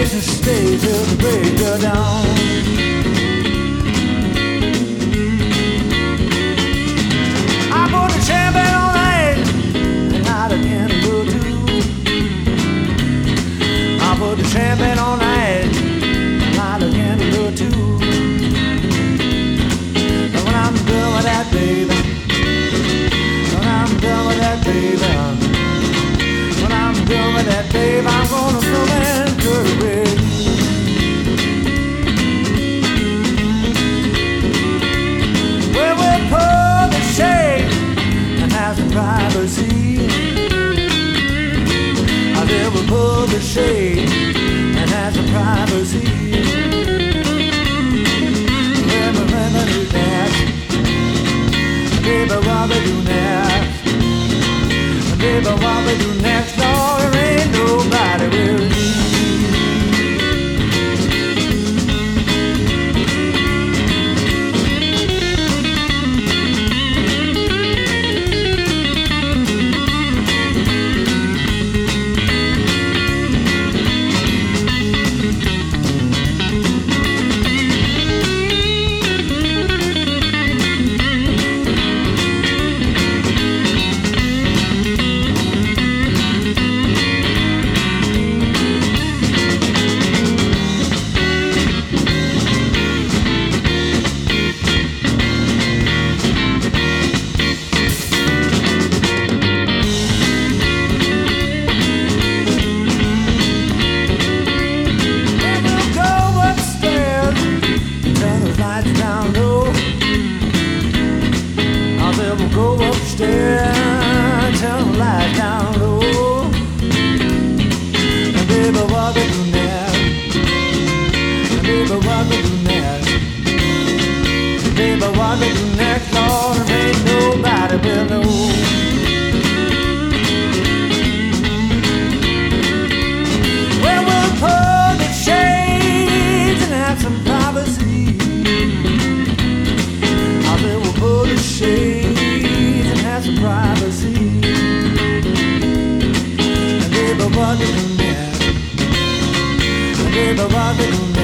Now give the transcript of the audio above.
to stay till the break of dawn. I put the champagne on ice and light a candle or two. I put the champagne on ice and light a candle or two. And when I'm done with that, baby, when I'm done with that, baby, when I'm done with that, babe, I'm gonna come and cut away. Well, we'll pull the shade and have some privacy. I said we'll pull the shade and have some privacy. Remember do that, baby, what we do next? Baby, what we do next? No, there ain't nobody will see. Go upstairs, turn the light down low. And baby, what we do next? And baby, what we do next? Baby, what we do next? Lord, there ain't nobody will know. Well, we'll pull the shades and have some privacy. I said we'll pull the shades, some privacy. And baby, what we do next? And baby, what we do next?